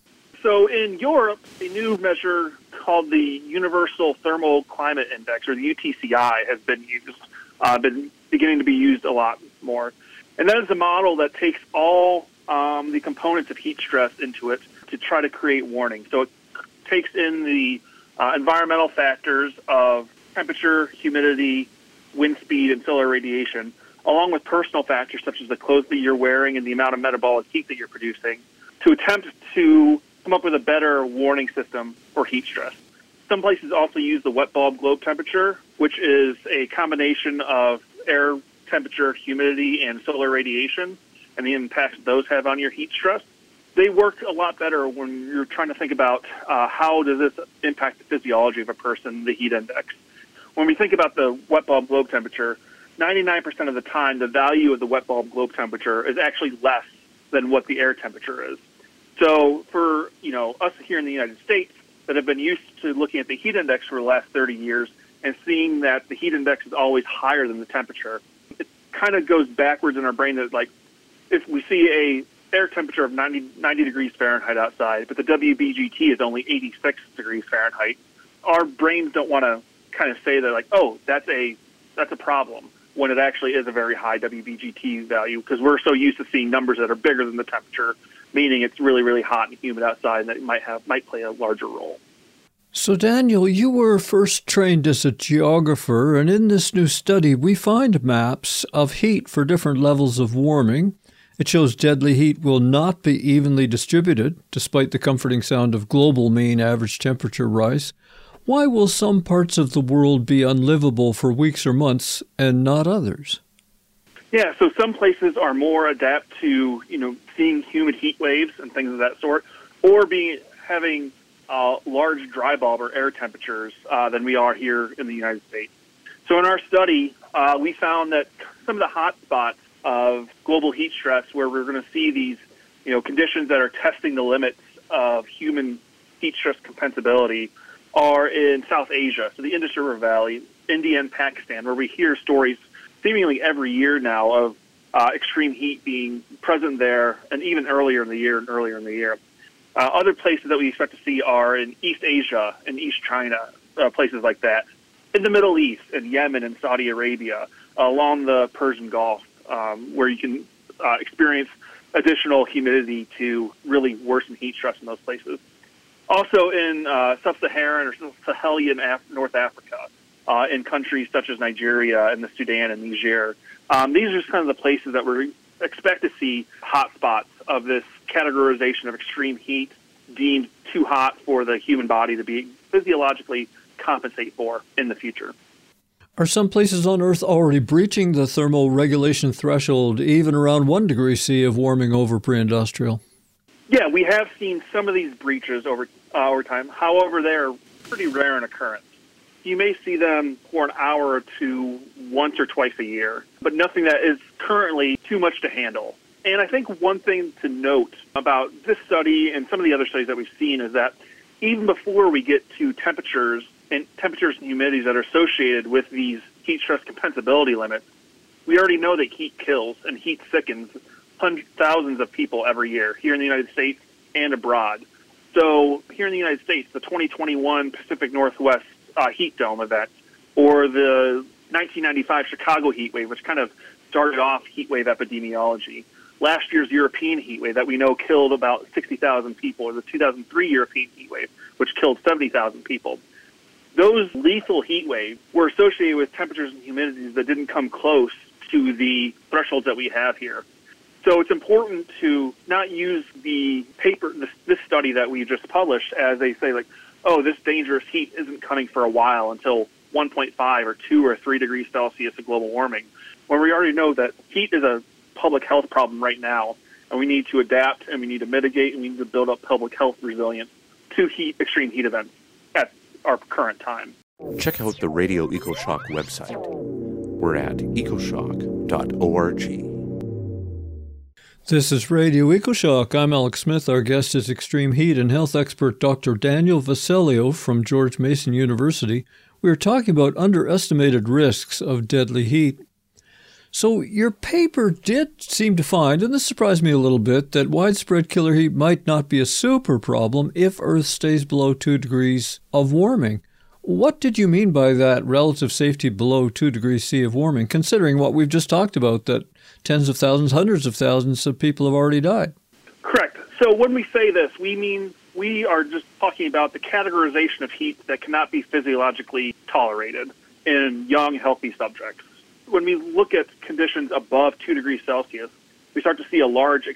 So in Europe, a new measure called the Universal Thermal Climate Index, or the UTCI, has been used, been beginning to be used a lot more. And that is a model that takes all the components of heat stress into it to try to create warning. So it takes in the environmental factors of temperature, humidity, wind speed, and solar radiation, along with personal factors such as the clothes that you're wearing and the amount of metabolic heat that you're producing, to attempt to come up with a better warning system for heat stress. Some places also use the wet bulb globe temperature, which is a combination of air temperature, humidity, and solar radiation, and the impact those have on your heat stress. They work a lot better when you're trying to think about how does this impact the physiology of a person, the heat index. When we think about the wet bulb globe temperature, 99% of the time, the value of the wet bulb globe temperature is actually less than what the air temperature is. So for us here in the United States that have been used to looking at the heat index for the last 30 years and seeing that the heat index is always higher than the temperature, it kind of goes backwards in our brain that, like, if we see a air temperature of 90 degrees Fahrenheit outside, but the WBGT is only 86 degrees Fahrenheit, our brains don't want to kind of say that, like, oh, that's a problem, when it actually is a very high WBGT value, because we're so used to seeing numbers that are bigger than the temperature, meaning it's really, really hot and humid outside, and that it might play a larger role. So, Daniel, you were first trained as a geographer, and in this new study, we find maps of heat for different levels of warming. It shows deadly heat will not be evenly distributed, despite the comforting sound of global mean average temperature rise. Why will some parts of the world be unlivable for weeks or months and not others? Yeah, so some places are more adept to, seeing humid heat waves and things of that sort, or having large dry bulb or air temperatures than we are here in the United States. So in our study, we found that some of the hot spots of global heat stress, where we're going to see these, conditions that are testing the limits of human heat stress compensability, are in South Asia, so the Indus River Valley, India and Pakistan, where we hear stories seemingly every year now of extreme heat being present there, and even earlier in the year. Other places that we expect to see are in East Asia and East China, places like that. In the Middle East, in Yemen and Saudi Arabia, along the Persian Gulf, where you can experience additional humidity to really worsen heat stress in those places. Also in sub-Saharan or Sahelian North Africa, in countries such as Nigeria and the Sudan and Niger. These are just kind of the places that we expect to see hotspots of this categorization of extreme heat deemed too hot for the human body to be physiologically compensate for in the future. Are some places on Earth already breaching the thermoregulation threshold, even around 1 degree C of warming over pre-industrial? Yeah, we have seen some of these breaches over time. However, they're pretty rare in occurrence. You may see them for an hour or two once or twice a year, but nothing that is currently too much to handle. And I think one thing to note about this study and some of the other studies that we've seen is that even before we get to temperatures and humidities that are associated with these heat stress compensability limits, we already know that heat kills and heat sickens thousands of people every year here in the United States and abroad. So here in the United States, the 2021 Pacific Northwest heat dome event, or the 1995 Chicago heat wave, which kind of started off heat wave epidemiology. Last year's European heat wave that we know killed about 60,000 people, or the 2003 European heat wave, which killed 70,000 people. Those lethal heat waves were associated with temperatures and humidities that didn't come close to the thresholds that we have here. So it's important to not use the paper, this study that we just published, as they say, like, oh, this dangerous heat isn't coming for a while until 1.5 or 2 or 3 degrees Celsius of global warming, when we already know that heat is a public health problem right now, and we need to adapt, and we need to mitigate, and we need to build up public health resilience to extreme heat events at our current time. Check out the Radio EcoShock website. We're at ecoshock.org. This is Radio EcoShock. I'm Alex Smith. Our guest is extreme heat and health expert Dr. Daniel Vassilio from George Mason University. We are talking about underestimated risks of deadly heat. So your paper did seem to find, and this surprised me a little bit, that widespread killer heat might not be a super problem if Earth stays below 2 degrees of warming. What did you mean by that relative safety below 2 degrees C of warming, considering what we've just talked about, that tens of thousands, hundreds of thousands of people have already died? Correct. So when we say this, we mean we are just talking about the categorization of heat that cannot be physiologically tolerated in young, healthy subjects. When we look at conditions above 2 degrees Celsius, we start to see a larger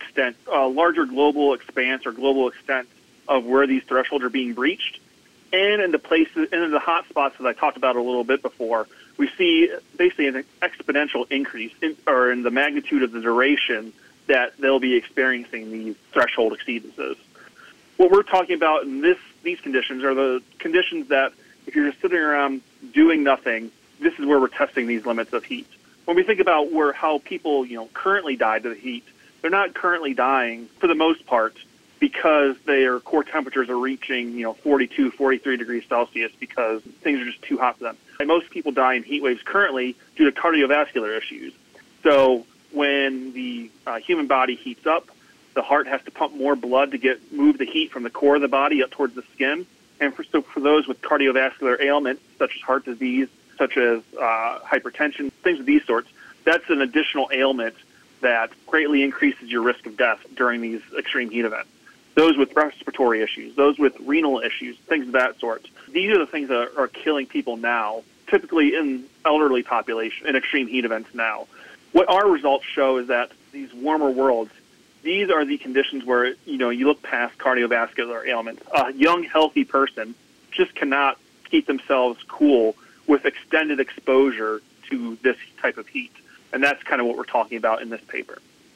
global expanse or global extent of where these thresholds are being breached. And in the places, and in the hot spots that I talked about a little bit before, we see basically an exponential increase in the magnitude of the duration that they'll be experiencing these threshold exceedances. What we're talking about in these conditions are the conditions that if you're just sitting around doing nothing, this is where we're testing these limits of heat. When we think about how people currently die to the heat, they're not currently dying for the most part because their core temperatures are reaching 42, 43 degrees Celsius because things are just too hot for them. And most people die in heat waves currently due to cardiovascular issues. So when the human body heats up, the heart has to pump more blood to move the heat from the core of the body up towards the skin. And for those with cardiovascular ailments such as heart disease, such as hypertension, things of these sorts, that's an additional ailment that greatly increases your risk of death during these extreme heat events. Those with respiratory issues, those with renal issues, things of that sort. These are the things that are killing people now, typically in elderly population, in extreme heat events now. What our results show is that these warmer worlds, these are the conditions where, you look past cardiovascular ailments. A young, healthy person just cannot keep themselves cool with extended exposure to this type of heat. And that's kind of what we're talking about in this paper.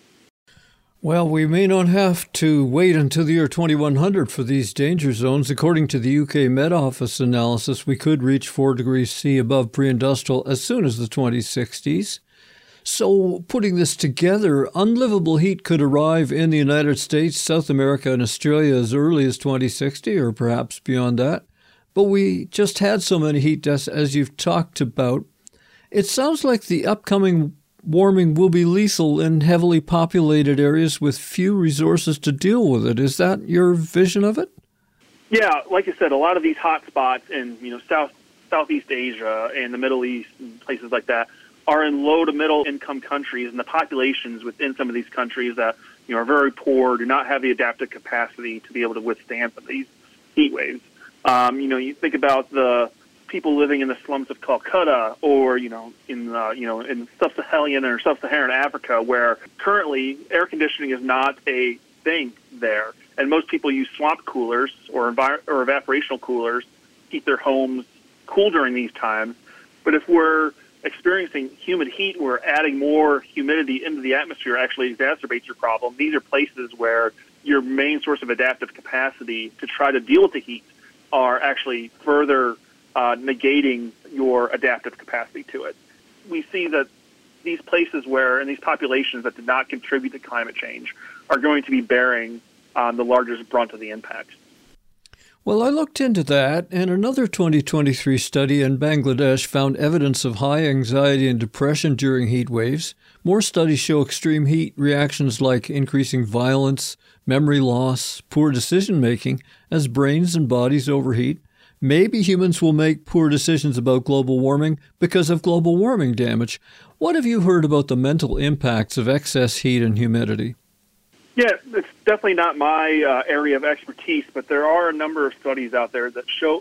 Well, we may not have to wait until the year 2100 for these danger zones. According to the UK Met Office analysis, we could reach 4 degrees C above pre-industrial as soon as the 2060s. So putting this together, unlivable heat could arrive in the United States, South America, and Australia as early as 2060, or perhaps beyond that. but we just had so many heat deaths as you've talked about. It sounds like the upcoming warming will be lethal in heavily populated areas with few resources to deal with it. Is that your vision of it? Yeah, like I said, a lot of these hot spots in Southeast Asia and the Middle East and places like that are in low to middle income countries, and the populations within some of these countries that are very poor, do not have the adaptive capacity to be able to withstand some of these heat waves. You think about the people living in the slums of Calcutta, or in sub-Saharan or sub-Saharan Africa, where currently air conditioning is not a thing there, and most people use swamp coolers or evaporational coolers to keep their homes cool during these times. But if we're experiencing humid heat, where adding more humidity into the atmosphere actually exacerbates your problem. These are places where your main source of adaptive capacity to try to deal with the heat are actually further negating your adaptive capacity to it. We see that these places and these populations that did not contribute to climate change are going to be bearing the largest brunt of the impact. Well, I looked into that, and another 2023 study in Bangladesh found evidence of high anxiety and depression during heat waves. More studies show extreme heat reactions like increasing violence, memory loss, poor decision-making as brains and bodies overheat. Maybe humans will make poor decisions about global warming because of global warming damage. What have you heard about the mental impacts of excess heat and humidity? Yeah, it's definitely not my area of expertise, but there are a number of studies out there that show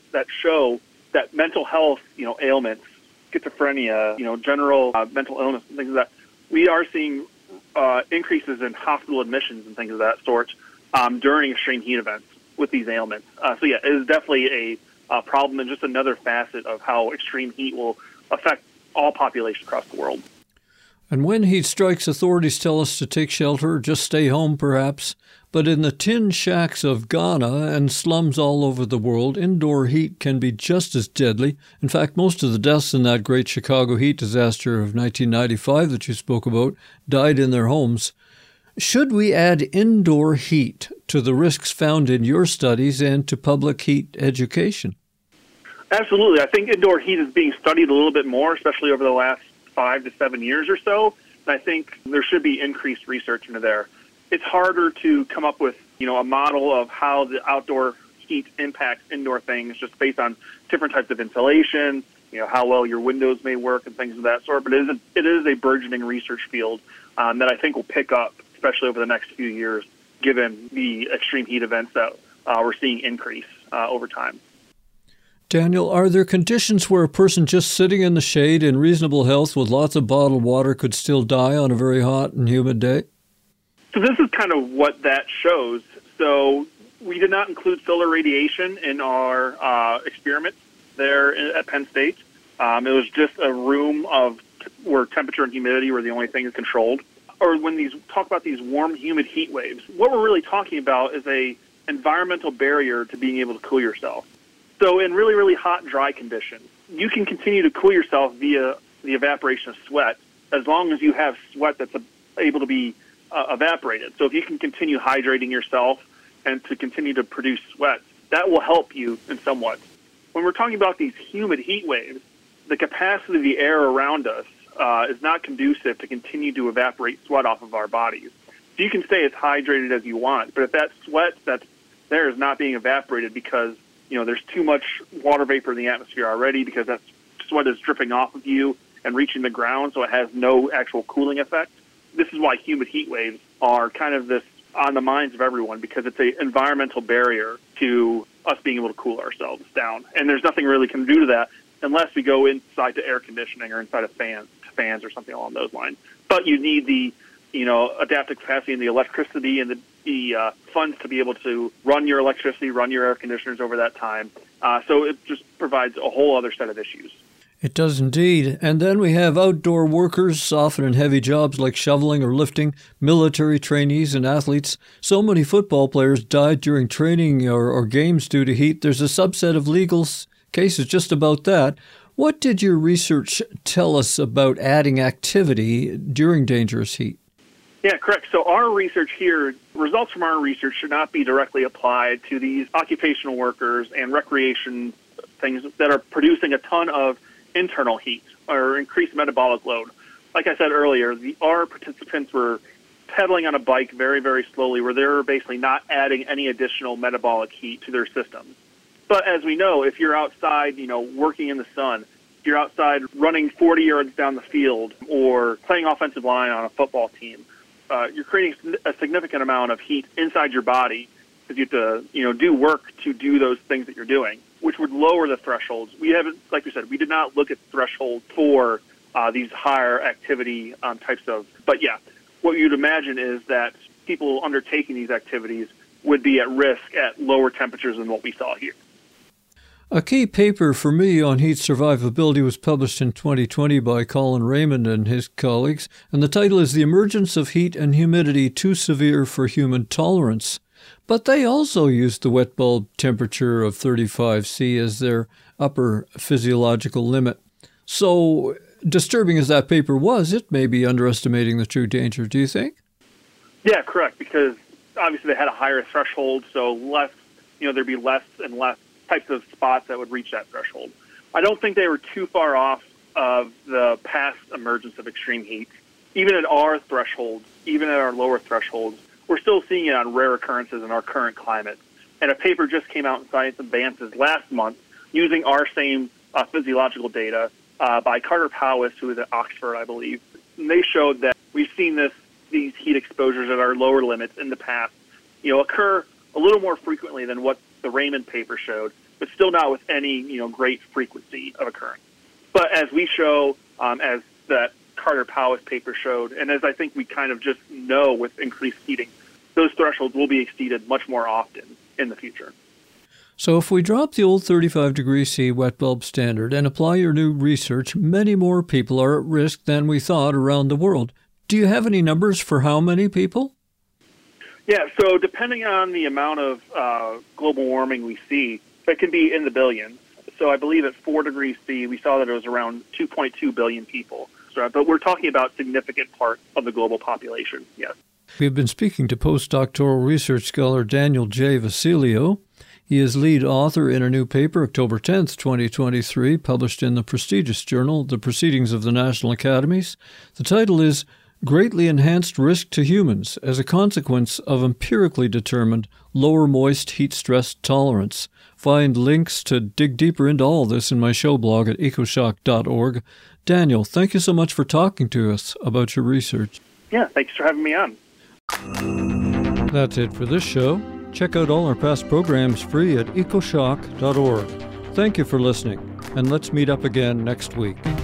that mental health, ailments, schizophrenia, general mental illness and things like that, we are seeing increases in hospital admissions and things of that sort during extreme heat events with these ailments. It is definitely a problem and just another facet of how extreme heat will affect all populations across the world. And when heat strikes, authorities tell us to take shelter, just stay home perhaps. But in the tin shacks of Ghana and slums all over the world, indoor heat can be just as deadly. In fact, most of the deaths in that great Chicago heat disaster of 1995 that you spoke about died in their homes. Should we add indoor heat to the risks found in your studies and to public heat education? Absolutely. I think indoor heat is being studied a little bit more, especially over the last 5 to 7 years or so. And I think there should be increased research into there. It's harder to come up with, a model of how the outdoor heat impacts indoor things just based on different types of insulation, how well your windows may work and things of that sort. But it is a burgeoning research field that I think will pick up, especially over the next few years, given the extreme heat events that we're seeing increase over time. Daniel, are there conditions where a person just sitting in the shade in reasonable health with lots of bottled water could still die on a very hot and humid day? So this is kind of what that shows. So we did not include solar radiation in our experiment there at Penn State. It was just a room where temperature and humidity were the only things controlled. Or when talk about these warm, humid heat waves, what we're really talking about is a environmental barrier to being able to cool yourself. So in really, really hot, dry conditions, you can continue to cool yourself via the evaporation of sweat as long as you have sweat that's able to be evaporated. So if you can continue hydrating yourself and to continue to produce sweat, that will help you in somewhat. When we're talking about these humid heat waves, the capacity of the air around us is not conducive to continue to evaporate sweat off of our bodies. So you can stay as hydrated as you want, but if that sweat that's there is not being evaporated because there's too much water vapor in the atmosphere already, because that sweat is dripping off of you and reaching the ground, so it has no actual cooling effect. This is why humid heat waves are kind of this on the minds of everyone, because it's an environmental barrier to us being able to cool ourselves down. And there's nothing really can do to that unless we go inside to air conditioning or inside of fans or something along those lines. But you need the adaptive capacity and the electricity and the funds to be able to run your electricity, run your air conditioners over that time. So it just provides a whole other set of issues. It does indeed. And then we have outdoor workers, often in heavy jobs like shoveling or lifting, military trainees and athletes. So many football players died during training or games due to heat. There's a subset of legal cases just about that. What did your research tell us about adding activity during dangerous heat? Yeah, correct. So our research here, results from our research should not be directly applied to these occupational workers and recreation things that are producing a ton of internal heat or increased metabolic load. Like I said earlier, our participants were pedaling on a bike very, very slowly, where they're basically not adding any additional metabolic heat to their systems. But as we know, if you're outside, working in the sun, if you're outside running 40 yards down the field or playing offensive line on a football team, you're creating a significant amount of heat inside your body because you have to, do work to do those things that you're doing, which would lower the thresholds. We haven't, like we said, we did not look at threshold for these higher activity types of, but yeah, what you'd imagine is that people undertaking these activities would be at risk at lower temperatures than what we saw here. A key paper for me on heat survivability was published in 2020 by Colin Raymond and his colleagues, and the title is The Emergence of Heat and Humidity Too Severe for Human Tolerance. But they also used the wet bulb temperature of 35 C as their upper physiological limit. So, disturbing as that paper was, it may be underestimating the true danger, do you think? Yeah, correct, because obviously they had a higher threshold, so less, there'd be less and less types of spots that would reach that threshold. I don't think they were too far off of the past emergence of extreme heat. Even at our thresholds, even at our lower thresholds, we're still seeing it on rare occurrences in our current climate. And a paper just came out in Science Advances last month using our same physiological data by Carter Powis, who is at Oxford, I believe. And they showed that we've seen these heat exposures at our lower limits in the past, occur a little more frequently than what the Raymond paper showed, but still not with any, great frequency of occurrence. But as we show, as that Carter Powis paper showed, and as I think we kind of just know with increased heating, those thresholds will be exceeded much more often in the future. So if we drop the old 35 degrees C wet bulb standard and apply your new research, many more people are at risk than we thought around the world. Do you have any numbers for how many people? Yeah, so depending on the amount of global warming we see, it can be in the billions. So I believe at 4 degrees C, we saw that it was around 2.2 billion people. So, but we're talking about significant part of the global population, yes. We've been speaking to postdoctoral research scholar Daniel J. Vasilio. He is lead author in a new paper, October 10th, 2023, published in the prestigious journal, The Proceedings of the National Academies. The title is Greatly Enhanced Risk to Humans as a Consequence of Empirically Determined Lower Moist Heat Stress Tolerance. Find links to dig deeper into all this in my show blog at ecoshock.org. Daniel, thank you so much for talking to us about your research. Yeah, thanks for having me on. That's it for this show. Check out all our past programs free at ecoshock.org. Thank you for listening, and let's meet up again next week.